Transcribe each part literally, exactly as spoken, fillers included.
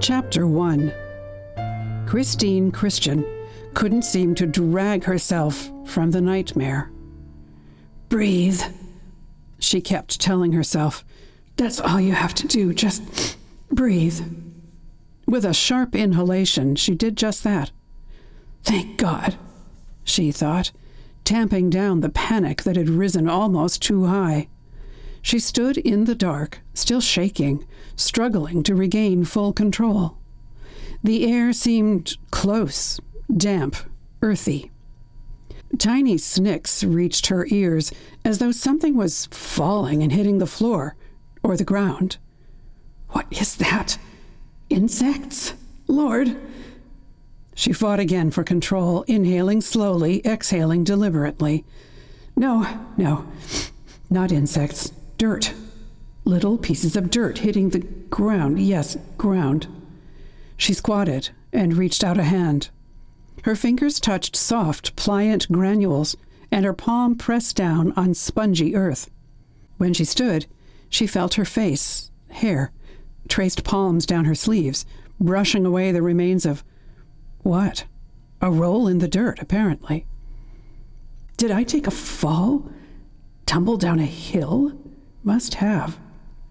Chapter one. Christine Christian couldn't seem to drag herself from the nightmare. "Breathe," she kept telling herself. "That's all you have to do, just breathe." With a sharp inhalation, she did just that. "Thank God," she thought, tamping down the panic that had risen almost too high. She stood in the dark, still shaking, struggling to regain full control. The air seemed close, damp, earthy. Tiny snicks reached her ears, as though something was falling and hitting the floor or the ground. "What is that? Insects? Lord!" She fought again for control, inhaling slowly, exhaling deliberately. No, no, not insects. Dirt. Little pieces of dirt hitting the ground. Yes, ground. She squatted and reached out a hand. Her fingers touched soft, pliant granules, and her palm pressed down on spongy earth. When she stood, she felt her face, hair, traced palms down her sleeves, brushing away the remains of what? A roll in the dirt, apparently. Did I take a fall? Tumble down a hill? Must have.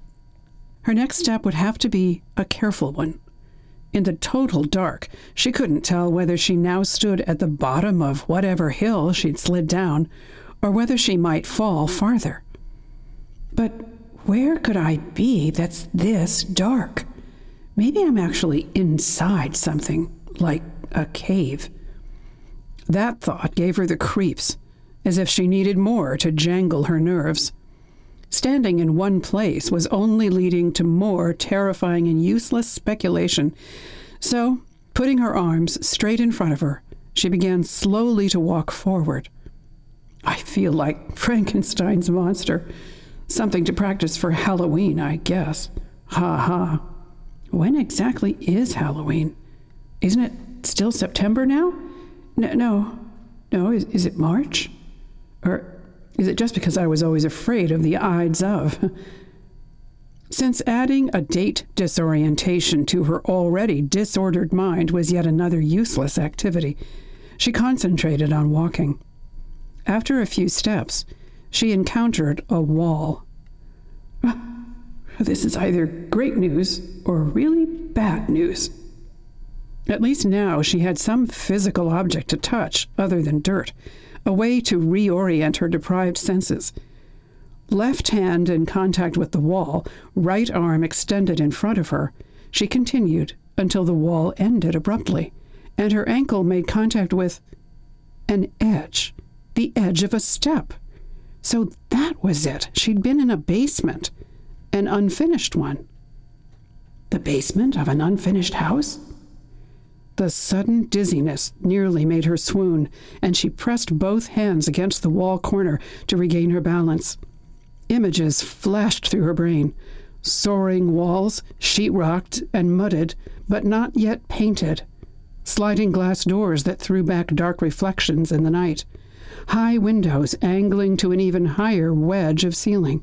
Her next step would have to be a careful one. In the total dark, she couldn't tell whether she now stood at the bottom of whatever hill she'd slid down, or whether she might fall farther. But where could I be that's this dark? Maybe I'm actually inside something, like a cave. That thought gave her the creeps, as if she needed more to jangle her nerves. Standing in one place was only leading to more terrifying and useless speculation. So, putting her arms straight in front of her, she began slowly to walk forward. I feel like Frankenstein's monster. Something to practice for Halloween, I guess. Ha ha. When exactly is Halloween? Isn't it still September now? No, no. No, is, is it March? Or is it just because I was always afraid of the Ides of? Since adding a date disorientation to her already disordered mind was yet another useless activity, she concentrated on walking. After a few steps, she encountered a wall. This is either great news or really bad news. At least now she had some physical object to touch other than dirt, a way to reorient her deprived senses. Left hand in contact with the wall, right arm extended in front of her, she continued until the wall ended abruptly, and her ankle made contact with an edge, the edge of a step. So that was it. She'd been in a basement, an unfinished one. The basement of an unfinished house? The sudden dizziness nearly made her swoon, and she pressed both hands against the wall corner to regain her balance. Images flashed through her brain. Soaring walls, sheetrocked and mudded, but not yet painted. Sliding glass doors that threw back dark reflections in the night. High windows angling to an even higher wedge of ceiling.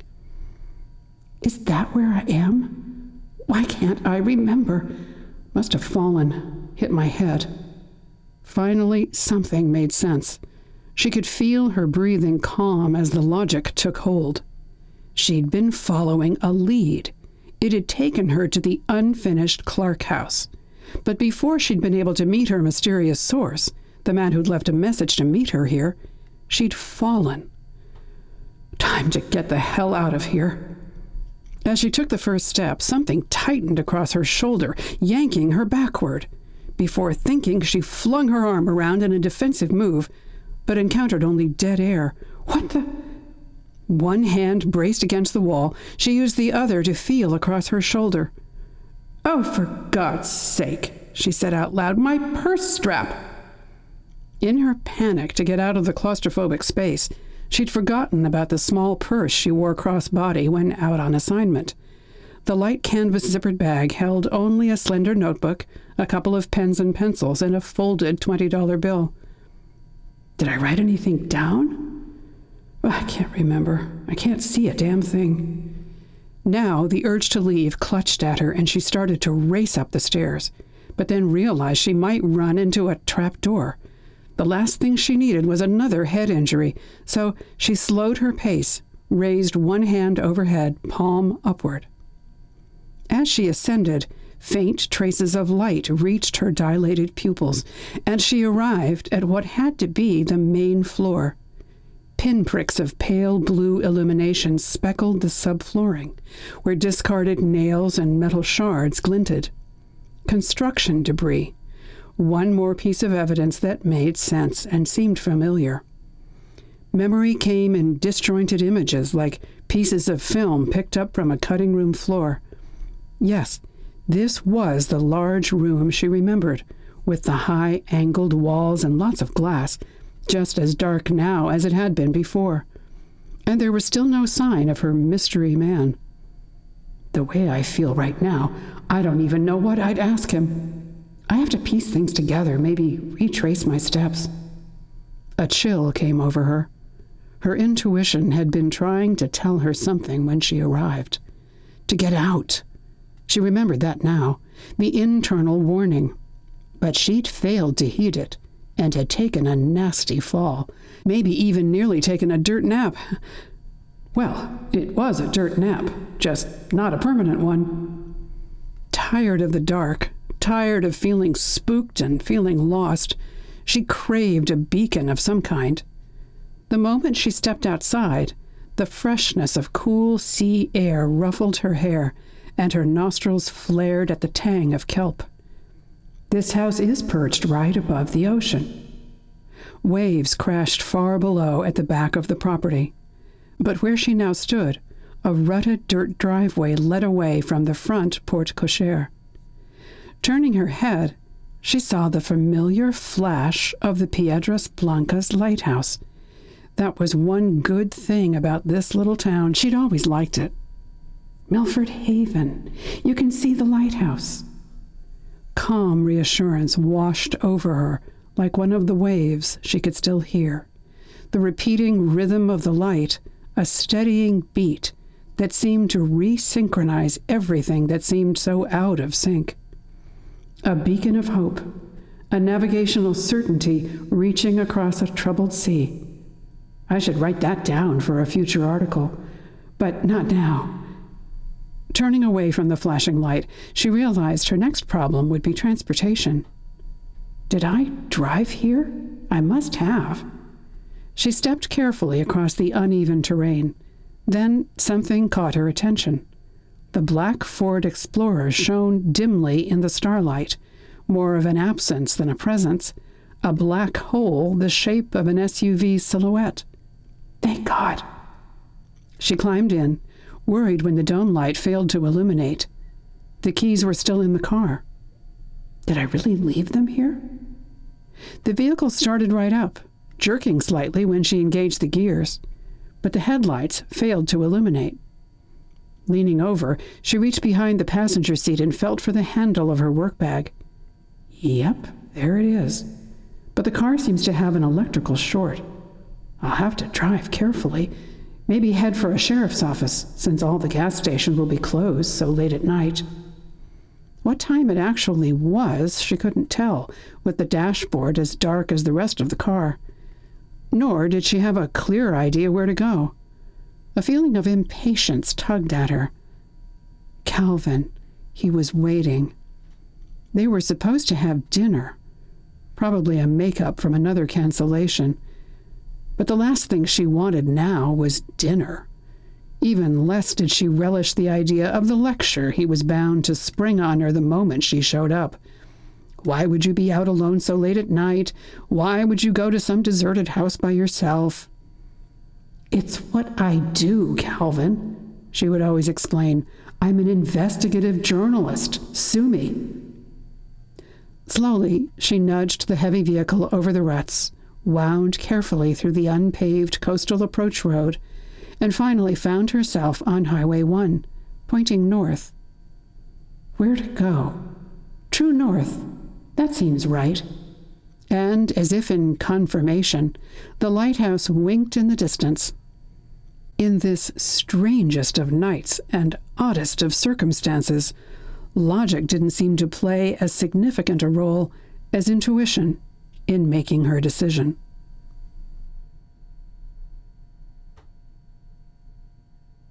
Is that where I am? Why can't I remember? Must have fallen. Hit my head. Finally, something made sense. She could feel her breathing calm as the logic took hold. She'd been following a lead. It had taken her to the unfinished Clark house. But before she'd been able to meet her mysterious source, the man who'd left a message to meet her here, she'd fallen. Time to get the hell out of here. As she took the first step, something tightened across her shoulder, yanking her backward. Before thinking, she flung her arm around in a defensive move, but encountered only dead air. What the? One hand braced against the wall, she used the other to feel across her shoulder. "Oh, for God's sake," she said out loud, "my purse strap!" In her panic to get out of the claustrophobic space, she'd forgotten about the small purse she wore cross-body when out on assignment. The light canvas zippered bag held only a slender notebook, a couple of pens and pencils, and a folded twenty dollar bill. Did I write anything down? Oh, I can't remember. I can't see a damn thing. Now the urge to leave clutched at her, and she started to race up the stairs, but then realized she might run into a trap door. The last thing she needed was another head injury, so she slowed her pace, raised one hand overhead, palm upward. As she ascended, faint traces of light reached her dilated pupils, and she arrived at what had to be the main floor. Pinpricks of pale blue illumination speckled the subflooring, where discarded nails and metal shards glinted. Construction debris. One more piece of evidence that made sense and seemed familiar. Memory came in disjointed images, like pieces of film picked up from a cutting room floor. Yes, this was the large room she remembered, with the high angled walls and lots of glass, just as dark now as it had been before. And there was still no sign of her mystery man. The way I feel right now, I don't even know what I'd ask him. I have to piece things together, maybe retrace my steps. A chill came over her. Her intuition had been trying to tell her something when she arrived. To get out. She remembered that now, the internal warning. But she'd failed to heed it, and had taken a nasty fall, maybe even nearly taken a dirt nap. Well, it was a dirt nap, just not a permanent one. Tired of the dark, tired of feeling spooked and feeling lost, she craved a beacon of some kind. The moment she stepped outside, the freshness of cool sea air ruffled her hair, and her nostrils flared at the tang of kelp. This house is perched right above the ocean. Waves crashed far below at the back of the property, but where she now stood, a rutted dirt driveway led away from the front porte-cochere. Turning her head, she saw the familiar flash of the Piedras Blancas lighthouse. That was one good thing about this little town. She'd always liked it. Milford Haven. You can see the lighthouse. Calm reassurance washed over her like one of the waves she could still hear. The repeating rhythm of the light, a steadying beat that seemed to resynchronize everything that seemed so out of sync. A beacon of hope, a navigational certainty reaching across a troubled sea. I should write that down for a future article, but not now. Turning away from the flashing light, she realized her next problem would be transportation. Did I drive here? I must have. She stepped carefully across the uneven terrain. Then something caught her attention. The black Ford Explorer shone dimly in the starlight, more of an absence than a presence, a black hole the shape of an S U V silhouette. Thank God. She climbed in, worried when the dome light failed to illuminate. The keys were still in the car. Did I really leave them here? The vehicle started right up, jerking slightly when she engaged the gears, but the headlights failed to illuminate. Leaning over, she reached behind the passenger seat and felt for the handle of her work bag. Yep, there it is. But the car seems to have an electrical short. I'll have to drive carefully. Maybe head for a sheriff's office, since all the gas stations will be closed so late at night. What time it actually was, she couldn't tell, with the dashboard as dark as the rest of the car. Nor did she have a clear idea where to go. A feeling of impatience tugged at her. Calvin, he was waiting. They were supposed to have dinner, probably a make-up from another cancellation. But the last thing she wanted now was dinner. Even less did she relish the idea of the lecture he was bound to spring on her the moment she showed up. Why would you be out alone so late at night? Why would you go to some deserted house by yourself? It's what I do, Calvin, she would always explain. I'm an investigative journalist. Sue me. Slowly, she nudged the heavy vehicle over the ruts, wound carefully through the unpaved coastal approach road, and finally found herself on Highway one, pointing north. Where to go? True north. That seems right. And, as if in confirmation, the lighthouse winked in the distance. In this strangest of nights and oddest of circumstances, logic didn't seem to play as significant a role as intuition in making her decision.